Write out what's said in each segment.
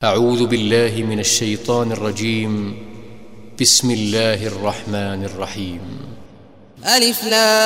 أعوذ بالله من الشيطان الرجيم. بسم الله الرحمن الرحيم. ألف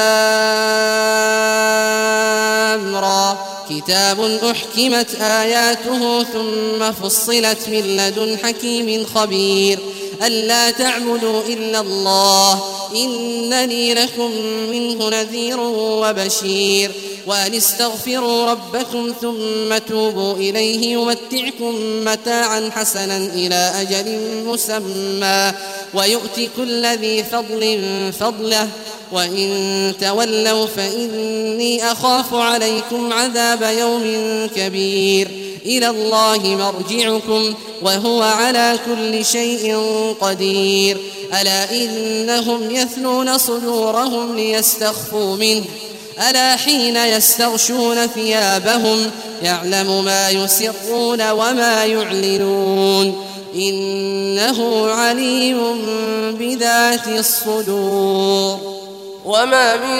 لام را كتاب أحكمت آياته ثم فصلت من لدن حكيم خبير ألا تعبدوا إلا الله إنني لكم منه نذير وبشير وأن استغفروا ربكم ثم توبوا إليه يمتعكم متاعا حسنا إلى أجل مسمى ويؤتي كل ذي فضل فضله وإن تولوا فإني أخاف عليكم عذاب يوم كبير إلى الله مرجعكم وهو على كل شيء قدير ألا إنهم يثنون صدورهم ليستخفوا منه ألا حين يستغشون ثيابهم يعلم ما يسرون وما يعلنون إنه عليم بذات الصدور وما من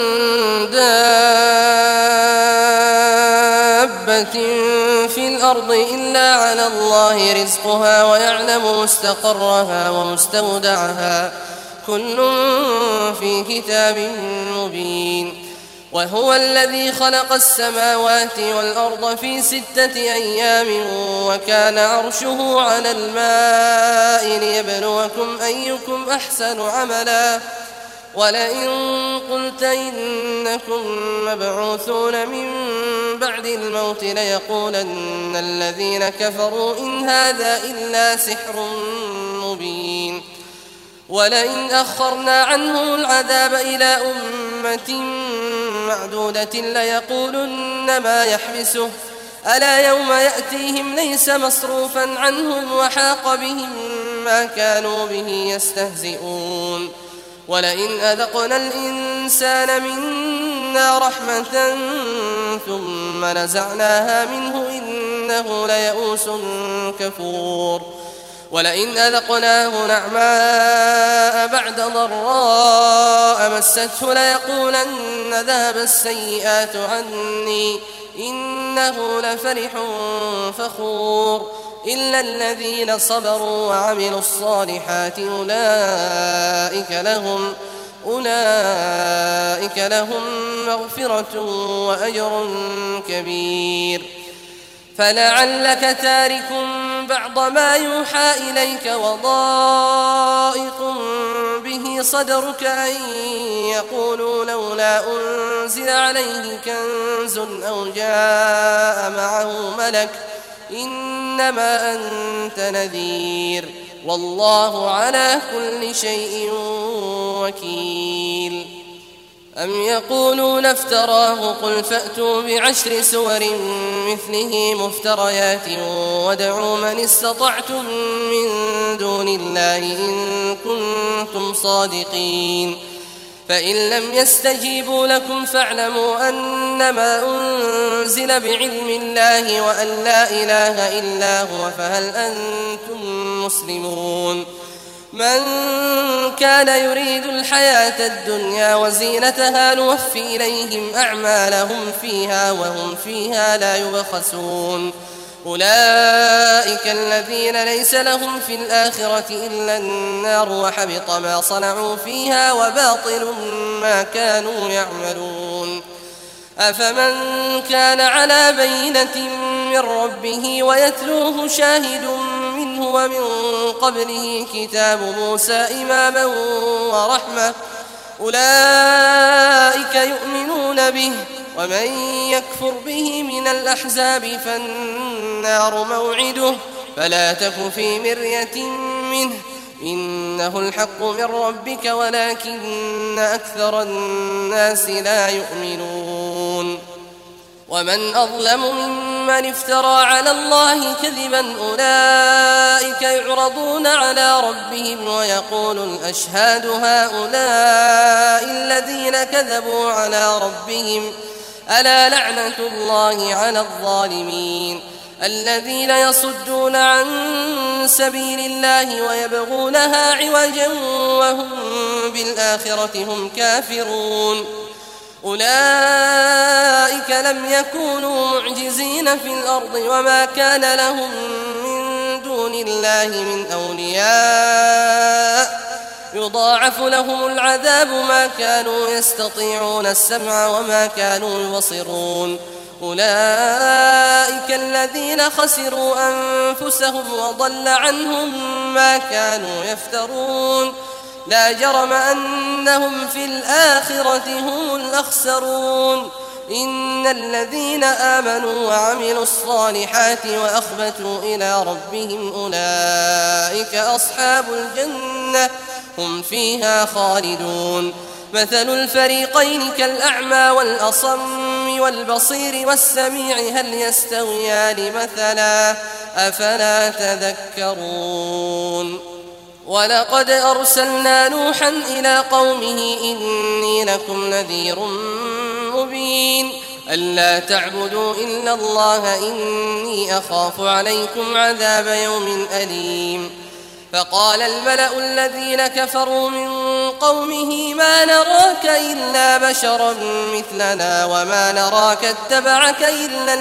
دابة في الأرض إلا على الله رزقها ويعلم مستقرها ومستودعها كل في كتاب مبين وهو الذي خلق السماوات والأرض في 6 أيام وكان عرشه على الماء ليبلوكم أيكم أحسن عملا ولئن قلت إنكم مبعوثون من بعد الموت ليقولن الذين كفروا إن هذا إلا سحر مبين ولئن أخرنا عنهم العذاب إلى أمة معدودة ليقولن ما يحبسه ألا يوم يأتيهم ليس مصروفا عنهم وحاق بهم ما كانوا به يستهزئون ولئن أذقنا الإنسان منا رحمة ثم نزعناها منه إنه ليئوس كفور ولئن أذقناه نعماء بعد ضراء مسته ليقولن ذهب السيئات عني إنه لفرح فخور إلا الذين صبروا وعملوا الصالحات أولئك لهم مغفرة وأجر كبير فلعلك تارك بعض ما يوحى إليك وضائق به صدرك أن يقولوا لولا أنزل عليه كنز أو جاء معه ملك إنما أنت نذير والله على كل شيء وكيل أم يقولون افتراه قل فأتوا ب10 سور مثله مفتريات وادعوا من استطعتم من دون الله إن كنتم صادقين فإن لم يستجيبوا لكم فاعلموا أنما أنزل بعلم الله وأن لا إله إلا هو فهل أنتم مسلمون من كان يريد الحياة الدنيا وزينتها نوفي إليهم أعمالهم فيها وهم فيها لا يبخسون أولئك الذين ليس لهم في الآخرة إلا النار وحبط ما صنعوا فيها وباطل ما كانوا يعملون أفمن كان على بينة من ربه ويتلوه شاهد منه ومن قبله كتاب موسى إماما ورحمة أولئك يؤمنون به ومن يكفر به من الأحزاب فالنار موعده فلا تك في مرية منه إنه الحق من ربك ولكن أكثر الناس لا يؤمنون ومن أظلم ممن افترى على الله كذبا أولئك يعرضون على ربهم ويقول الأشهاد هؤلاء الذين كذبوا على ربهم ألا لعنة الله على الظالمين الذين يصدون عن سبيل الله ويبغونها عوجا وهم بالآخرة هم كافرون أولئك لم يكونوا معجزين في الأرض وما كان لهم من دون الله من أولياء يضاعف لهم العذاب ما كانوا يستطيعون السمع وما كانوا يبصرون. أولئك الذين خسروا أنفسهم وضل عنهم ما كانوا يفترون. لا جرم أنهم في الآخرة هم الأخسرون. إن الذين آمنوا وعملوا الصالحات وأخبتوا إلى ربهم أولئك أصحاب الجنة هم فيها خالدون. مثل الفريقين كالأعمى والأصم والبصير والسميع هل يستويان مثلا أفلا تذكرون. ولقد أرسلنا نوحا إلى قومه إني لكم نذير مبين ألا تعبدوا إلا الله إني أخاف عليكم عذاب يوم أليم. فقال الملأ الذين كفروا من قومه ما نراك إلا بشرا مثلنا وما نراك اتبعك إلا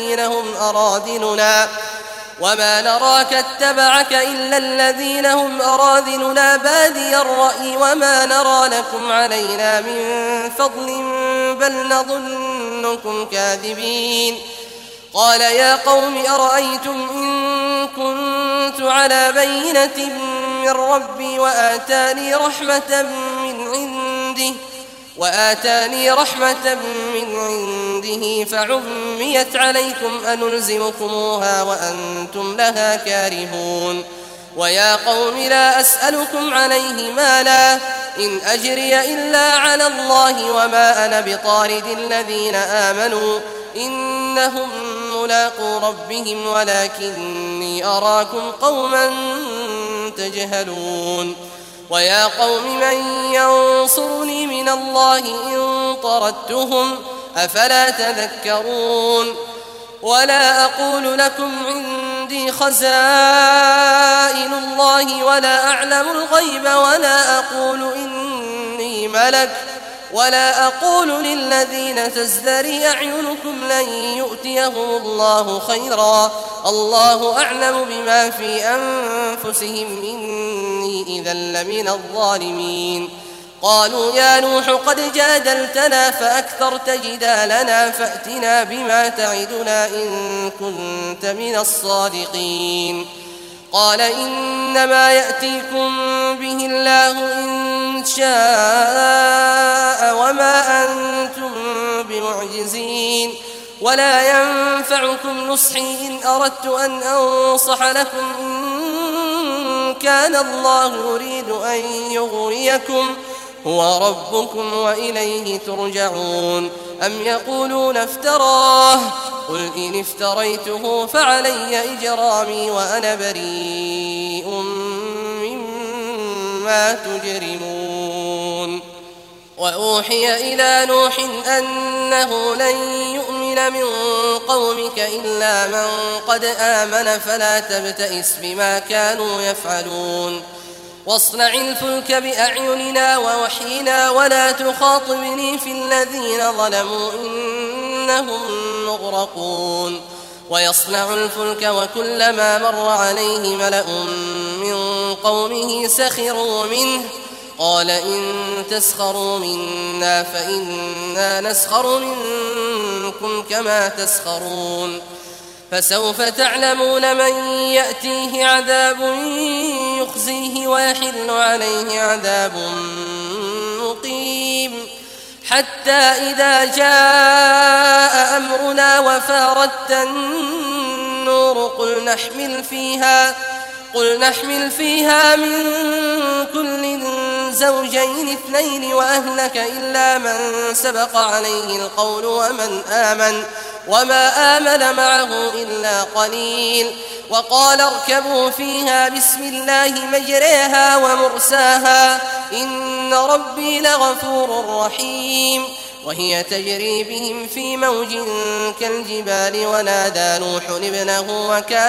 الذين هم أراذلنا بادي الرأي وما نرى لكم علينا من فضل بل نظنكم كاذبين. قال يا قوم أرأيتم إن كنت على بينة من ربي وآتاني رحمة من عنده فعميت عليكم أنلزمكموها وأنتم لها كارهون. ويا قوم لا أسألكم عليه مالا إن أجري إلا على الله وما أنا بطارد الذين آمنوا إنهم ملاقو ربهم ولكني أراكم قوما تجهلون. ويا قوم من ينصرني من الله إن طردتهم أفلا تذكرون. ولا أقول لكم عندي خزائن الله ولا أعلم الغيب ولا أقول إني ملك ولا أقول للذين تزدري أعينكم لن يؤتيهم الله خيرا الله أعلم بما في أنفسهم إني إذا لمن الظالمين. قالوا يا نوح قد جادلتنا فأكثرت جدالنا فأتنا بما تعدنا إن كنت من الصادقين. قال إنما يأتيكم به الله إن شاء وما أنتم بمعجزين ولا ينفعكم نصحي إن أردت أن أنصح لكم إن كان الله يريد أن يغويكم هو ربكم وإليه ترجعون. أم يقولون افتراه قل إن افتريته فعلي إجرامي وأنا بريء مما تجرمون. وأوحي إلى نوح أنه لن يؤمن من قومك إلا من قد آمن فلا تبتئس بما كانوا يفعلون. واصنع الفلك بأعيننا ووحينا ولا تخاطبني في الذين ظلموا إنهم مغرقون. ويصنع الفلك وكلما مر عليه ملأ من قومه سخروا منه قال إن تسخروا منا فإنا نسخر منكم كما تسخرون. فسوف تعلمون من يأتيه عذاب يخزيه ويحل عليه عذاب مقيم. حتى إذا جاء أمرنا وفارت النور قل نحمل فيها من كل زوجين اثنين وأهلك إلا من سبق عليه القول وما آمن معه إلا قليل. وقال اركبوا فيها بسم الله مجريها ومرساها إن ربي لغفور رحيم. وهي تجري بهم في موج كالجبال ونادى نوح ابنه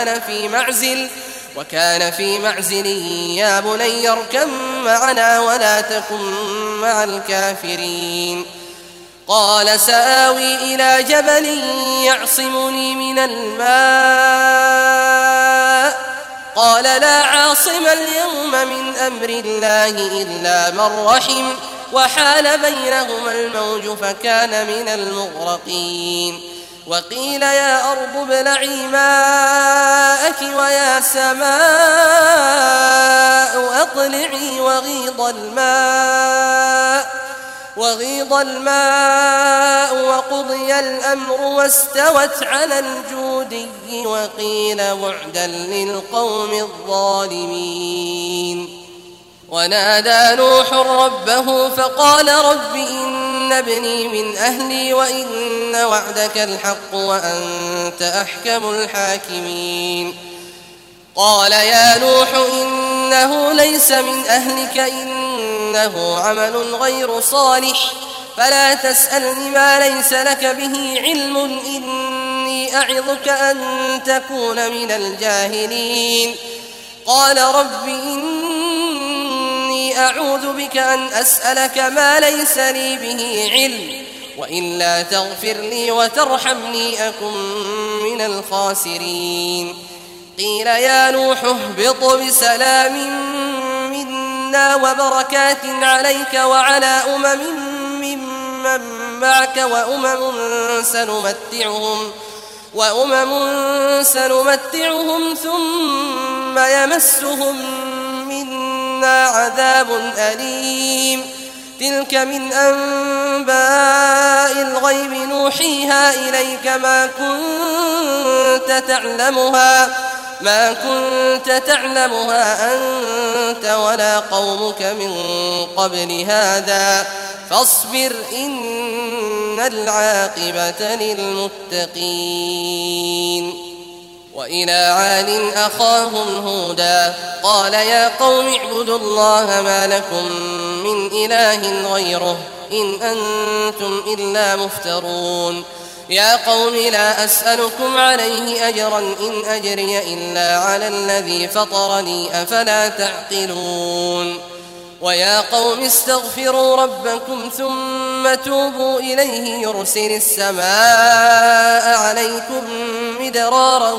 وكان في معزل يا بني اركب معنا ولا تكن مع الكافرين. قال سآوي إلى جبل يعصمني من الماء قال لا عاصم اليوم من أمر الله إلا من رحم وحال بينهما الموج فكان من المغرقين وقيل يا أرض ابلعي ماءك ويا سماء أقلعي وغيض الماء وقضي الأمر واستوت على الجودي وقيل بعدا للقوم الظالمين ونادى نوح ربه فقال رب إن ابني من أهلي وإن وعدك الحق وأنت أحكم الحاكمين قال يا نوح إنه ليس من أهلك إنه عمل غير صالح فلا تسألني ما ليس لك به علم إني أعظك أن تكون من الجاهلين قال رب إني أعوذ بك أن أسألك ما ليس لي به علم وإلا تغفر لي وترحمني أكن من الخاسرين قيل يا نوح اهبط بسلام منا وبركات عليك وعلى ممن معك وأمم سنمتعهم ثم يمسهم منا عذاب أليم تلك من أنباء الغيب نوحيها إليك ما كنت تعلمها أنت ولا قومك من قبل هذا فاصبر إن العاقبة للمتقين وإلى عاد أخاهم هودا قال يا قوم اعبدوا الله ما لكم من إله غيره إن أنتم إلا مفترون يا قوم لا أسألكم عليه أجرا إن أجري إلا على الذي فطرني أفلا تعقلون ويا قوم استغفروا ربكم ثم توبوا إليه يرسل السماء عليكم مدرارا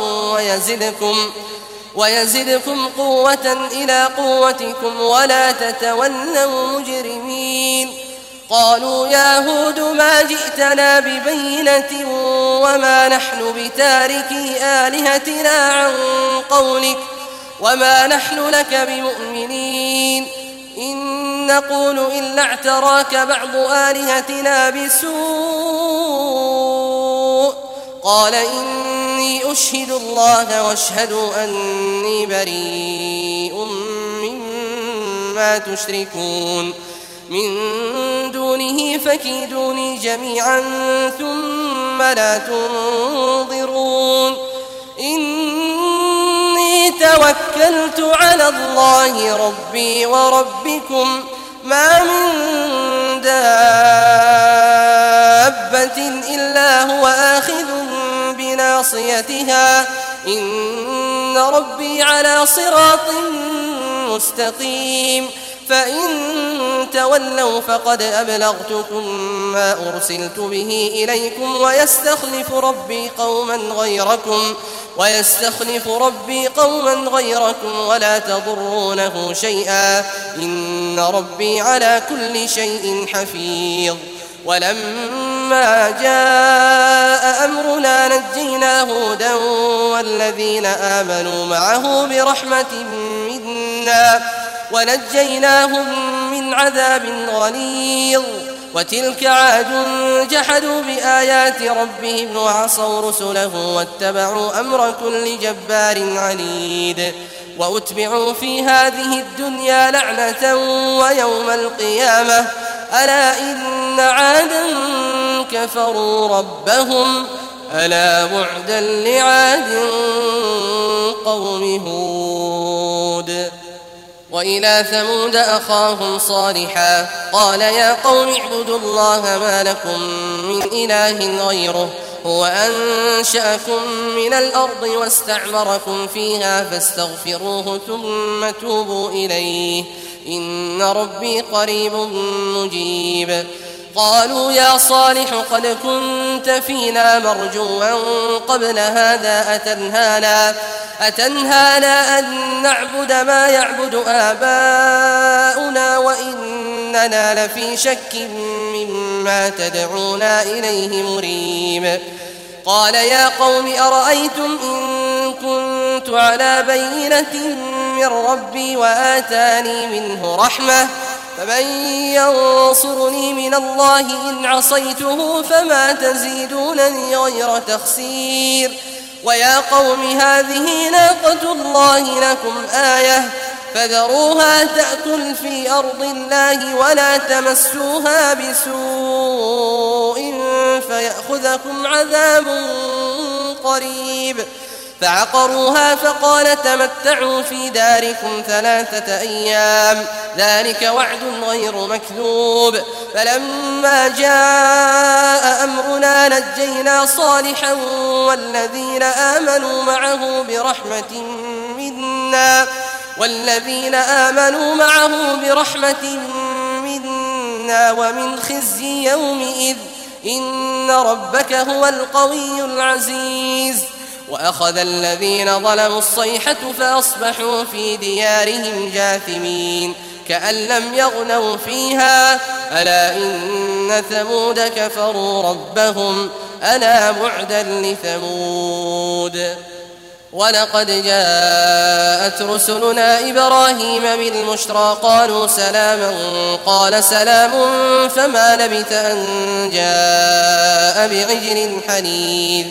ويزدكم قوة إلى قوتكم ولا تتولوا مجرمين قالوا يا هود ما جئتنا ببينة وما نحن بتاركي آلهتنا عن قولك وما نحن لك بمؤمنين إن نقول إلا اعتراك بعض آلهتنا بسوء قال إني أشهد الله واشهدوا أني بريء مما تشركون من دونه فكيدوني جميعا ثم لا تنظرون إني توكلت على الله ربي وربكم ما من دابة إلا هو آخذ بناصيتها إن ربي على صراط مستقيم فإن تولوا فقد أبلغتكم ما أرسلت به إليكم ويستخلف ربي قوما غيركم ولا تضرونه شيئا إن ربي على كل شيء حفيظ ولما جاء أمرنا نجينا هودا والذين آمنوا معه برحمة منا ونجيناهم من عذاب غليظ وتلك عاد جحدوا بآيات ربهم وعصوا رسله واتبعوا أمر كل جبار عنيد وأتبعوا في هذه الدنيا لعنة ويوم القيامة ألا إن عادا كفروا ربهم ألا بعدا لعاد قوم هود وإلى ثمود أخاهم صالحا قال يا قوم اعبدوا الله ما لكم من إله غيره هو أنشأكم من الأرض واستعمركم فيها فاستغفروه ثم توبوا إليه إن ربي قريب مجيب قالوا يا صالح قد كنت فينا مرجوا قبل هذا أتنهانا أن نعبد ما يعبد آباؤنا وإننا لفي شك مما تدعونا إليه مريب قال يا قوم أرأيتم إن كنت على بينة من ربي وآتاني منه رحمة فمن ينصرني من الله إن عصيته فما تزيدونني غير تخسير ويا قوم هذه ناقة الله لكم آية فذروها تأكل في أرض الله ولا تمسوها بسوء فيأخذكم عذاب قريب فعقروها فقال تمتعوا في داركم 3 أيام ذلك وعد غير مكذوب فلما جاء أمرنا نجينا صالحا والذين آمنوا معه برحمة منا ومن خزي يومئذ إن ربك هو القوي العزيز وأخذ الذين ظلموا الصيحة فأصبحوا في ديارهم جاثمين كأن لم يغنوا فيها ألا إن ثمود كفروا ربهم ألا بعدا لثمود ولقد جاءت رسلنا إبراهيم بالبشرى قالوا سلاما قال سلام فما لبث أن جاء بعجل حنيذ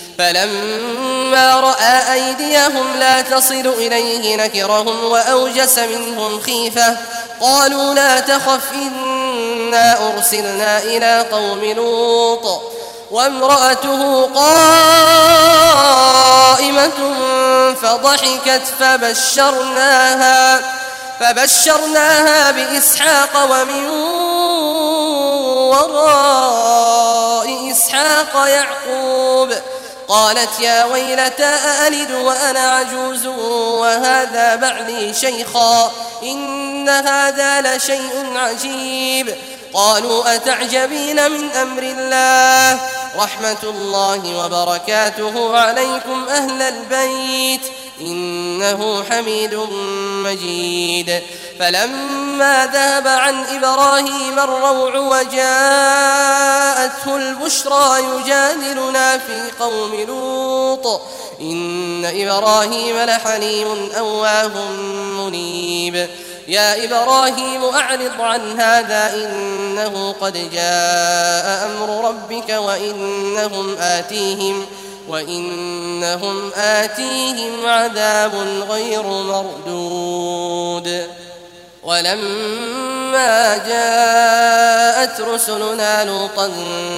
فلما رأى أيديهم لا تصل إليه نكرهم وأوجس منهم خيفة قالوا لا تخف إنا أرسلنا إلى قوم لوط وامرأته قائمة فضحكت فبشرناها بإسحاق ومن وراء إسحاق يعقوب قالت يا ويلتى أألد وأنا عجوز وهذا بعلي شيخا إن هذا لشيء عجيب قالوا أتعجبين من أمر الله رحمة الله وبركاته عليكم أهل البيت إنه حميد مجيد فلما ذهب عن إبراهيم الروع وجاءته البشرى يجادلنا في قوم لوط إن إبراهيم لحليم أواه منيب يا إبراهيم أعرض عن هذا إنه قد جاء أمر ربك وإنهم آتيهم عذاب غير مردود ولما جاءت رسلنا لوطا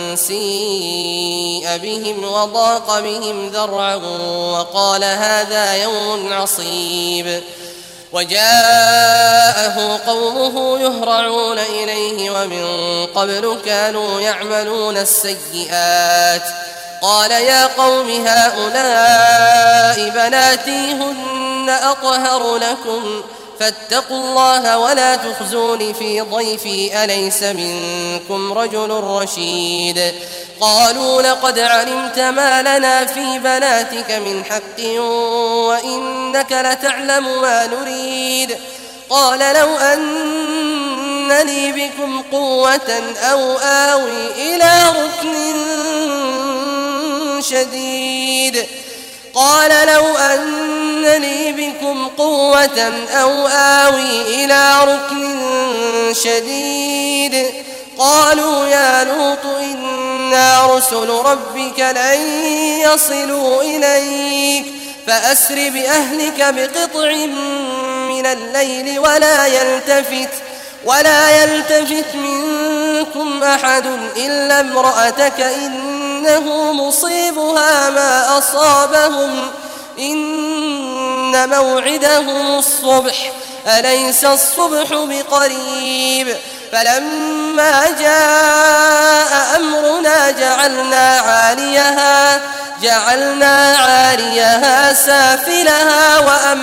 سيء بهم وضاق بهم ذرعا وقال هذا يوم عصيب وجاءه قومه يهرعون إليه ومن قبل كانوا يعملون السيئات قال يا قوم هؤلاء بناتي هن أطهر لكم فاتقوا الله ولا تخزون في ضيفي أليس منكم رجل رشيد قالوا لقد علمت ما لنا في بناتك من حق وإنك لتعلم ما نريد قال لو أن لي بكم قوة أو آوي إلى ركن شديد قالوا يا لوط إنا رسل ربك لن يصلوا إليك فأسر بأهلك بقطع من الليل ولا يلتفت منكم أحد إلا امرأتك إنه مصيبها ما أصابهم إن موعدهم الصبح أليس الصبح بقريب فلما جاء أمرنا جعلنا عاليها سافلها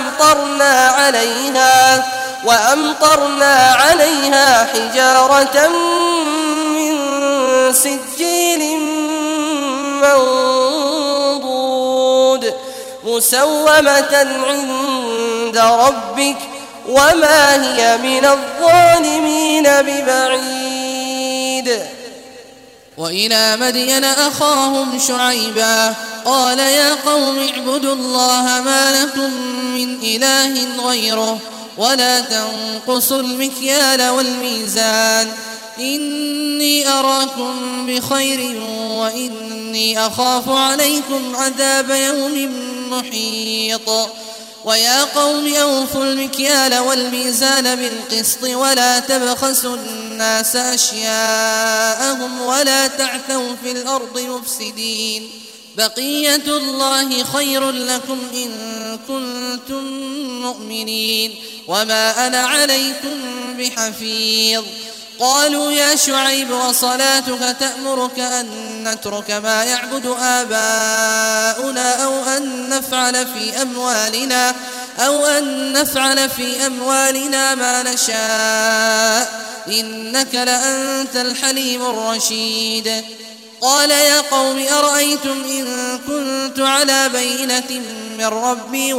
وأمطرنا عليها حجارة من سجيل منضود مسومة عند ربك وما هي من الظالمين ببعيد. وإلى مدين أخاهم شعيبا قال يا قوم اعبدوا الله ما لكم من إله غيره ولا تنقصوا المكيال والميزان إني أراكم بخير وإني أخاف عليكم عذاب يوم محيط. ويا قوم أوفوا المكيال والميزان بالقسط ولا تبخسوا الناس أشياءهم ولا تعثوا في الأرض مفسدين بقية الله خير لكم إن كنتم مؤمنين وما أنا عليكم بحفيظ. قالوا يا شعيب وصلاتك تأمرك أن نترك ما يعبد آباؤنا أو أن نفعل في أموالنا ما نشاء إنك لأنت الحليم الرشيد. قال يا قوم أرأيتم إن كنت على بينة من ربي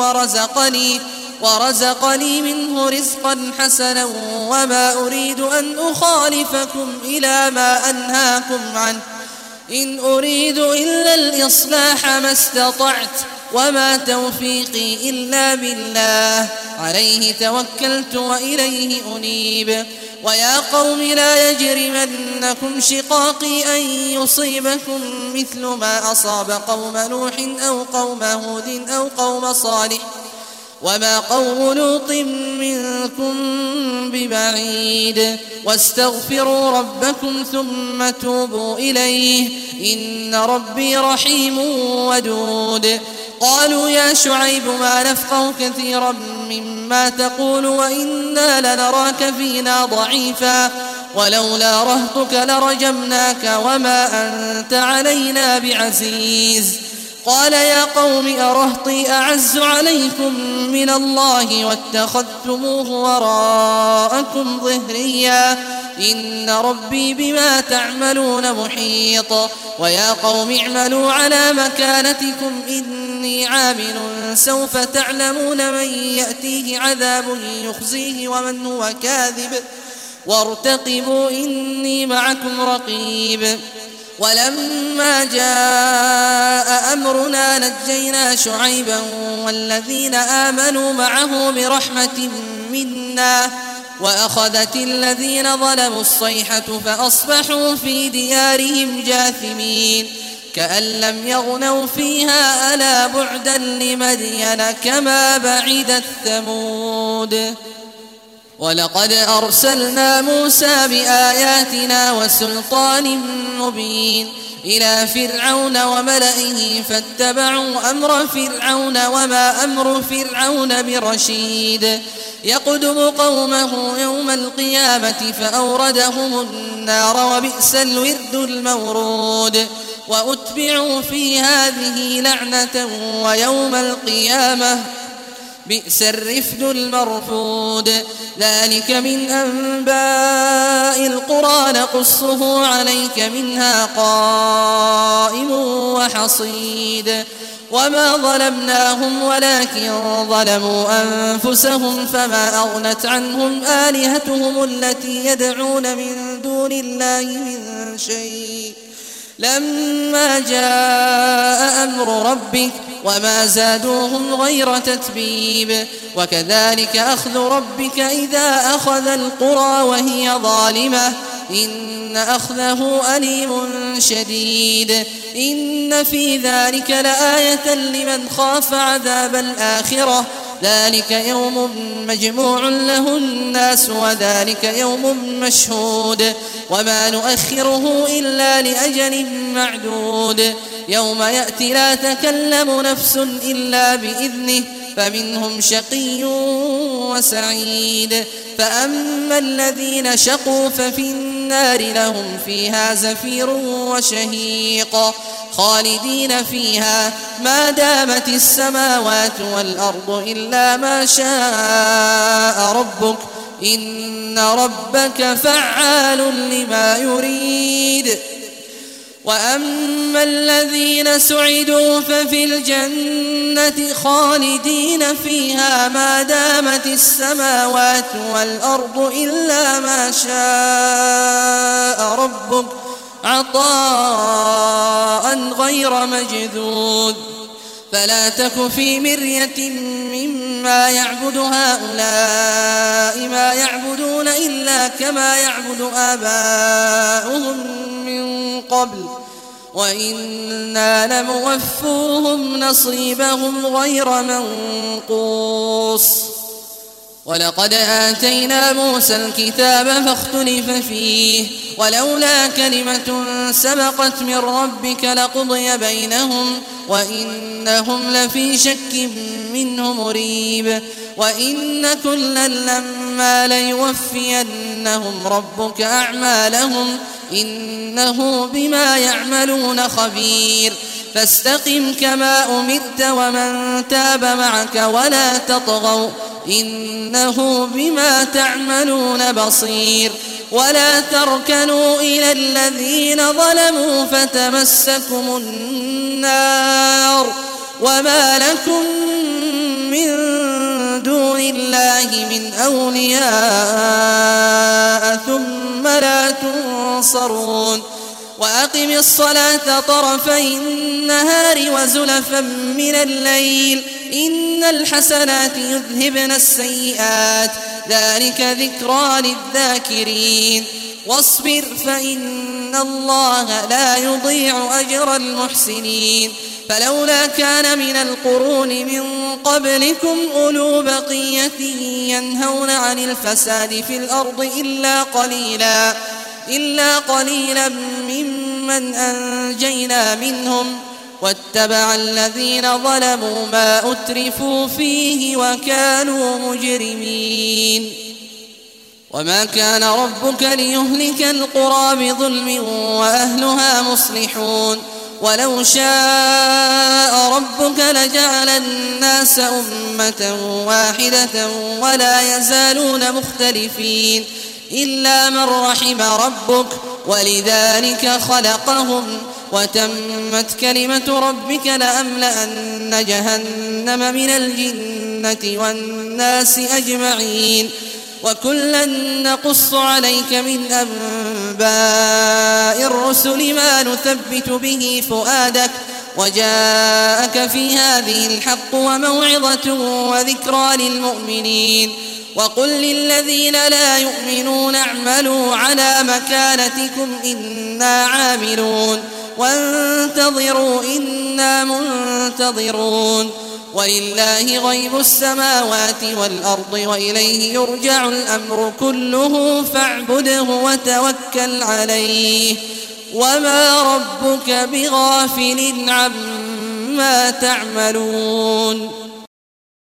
ورزقني منه رزقا حسنا وما أريد أن أخالفكم إلى ما أنهاكم عنه إن أريد إلا الإصلاح ما استطعت وما توفيقي إلا بالله عليه توكلت وإليه أنيب. ويا قوم لا يجرمنكم شقاقي أن يصيبكم مثل ما أصاب قوم نوح أو قوم هود أو قوم صالح وما قوم لوط منكم ببعيد واستغفروا ربكم ثم توبوا إليه إن ربي رحيم ودود. قالوا يا شعيب ما نفقه كثيرا مما تقول وإنا لنراك فينا ضعيفا ولولا رهطك لرجمناك وما أنت علينا بعزيز. قال يا قوم أرهطي أعز عليكم من الله واتخذتموه وراءكم ظهريا إن ربي بما تعملون محيط. ويا قوم اعملوا على مكانتكم إني عامل سوف تعلمون من يأتيه عذاب يخزيه ومن هو كاذب وارتقبوا إني معكم رقيب. ولما جاء أمرنا نجينا شعيبا والذين آمنوا معه برحمة منا وأخذت الذين ظلموا الصيحة فأصبحوا في ديارهم جاثمين كأن لم يغنوا فيها ألا بعدا لمدين كما بعدت ثمود. ولقد أرسلنا موسى بآياتنا وسلطان مبين إلى فرعون وملئه فاتبعوا أمر فرعون وما أمر فرعون برشيد يقدم قومه يوم القيامة فأوردهم النار وبئس الورد المورود. وأتبعوا في هذه لعنة ويوم القيامة بئس الرفد المرفود. ذلك من أنباء القرى نقصه عليك منها قائم وحصيد. وما ظلمناهم ولكن ظلموا أنفسهم فما أغنت عنهم آلهتهم التي يدعون من دون الله من شيء لما جاء أمر ربك وما زادوهم غير تتبيب. وكذلك أخذ ربك إذا أخذ القرى وهي ظالمة إن أخذه أليم شديد. إن في ذلك لآية لمن خاف عذاب الآخرة ذلك يوم مجموع له الناس وذلك يوم مشهود وما نؤخره إلا لأجل معدود. يوم يأتي لا تكلم نفس إلا بإذنه فمنهم شقي وسعيد. فأما الذين شقوا ففي النار لهم فيها زفير وشهيق خالدين فيها ما دامت السماوات والأرض إلا ما شاء ربك إن ربك فعال لما يريد. وأما الذين سعدوا ففي الجنة خالدين فيها ما دامت السماوات والأرض إلا ما شاء ربك عطاء غير مجذوذ فلا تك في مرية مما يعبد هؤلاء ما يعبدون إلا كما يعبد آباؤهم من قبل وإنا لموفوهم نصيبهم غير منقوص ولقد آتينا موسى الكتاب فاختلف فيه ولولا كلمة سبقت من ربك لقضي بينهم وإنهم لفي شك منه مريب وإن كلا لما ليوفينهم ربك أعمالهم إنه بما يعملون خبير فاستقم كما أمرت ومن تاب معك ولا تطغوا إنه بما تعملون بصير ولا تركنوا إلى الذين ظلموا فتمسكم النار وما لكم من دون الله من أولياء ثم لا تنصرون وأقم الصلاة طرفي النهار وزلفا من الليل إن الحسنات يذهبن السيئات ذلك ذكرى للذاكرين واصبر فإن الله لا يضيع أجر المحسنين فلولا كان من القرون من قبلكم أولو بقية ينهون عن الفساد في الأرض إلا قليلا ممن أنجينا منهم واتبع الذين ظلموا ما أترفوا فيه وكانوا مجرمين وما كان ربك ليهلك القرى بظلم وأهلها مصلحون ولو شاء ربك لجعل الناس أمة واحدة ولا يزالون مختلفين إلا من رحم ربك ولذلك خلقهم وتمت كلمة ربك لأملأن جهنم من الجنة والناس أجمعين وكلا نقص عليك من أنباء الرسل ما نثبت به فؤادك وجاءك في هذه الحق وموعظة وذكرى للمؤمنين وقل للذين لا يؤمنون اعملوا على مكانتكم إنا عاملون وانتظروا إنا منتظرون ولله غيب السماوات والأرض وإليه يرجع الأمر كله فاعبده وتوكل عليه وما ربك بغافل عما تعملون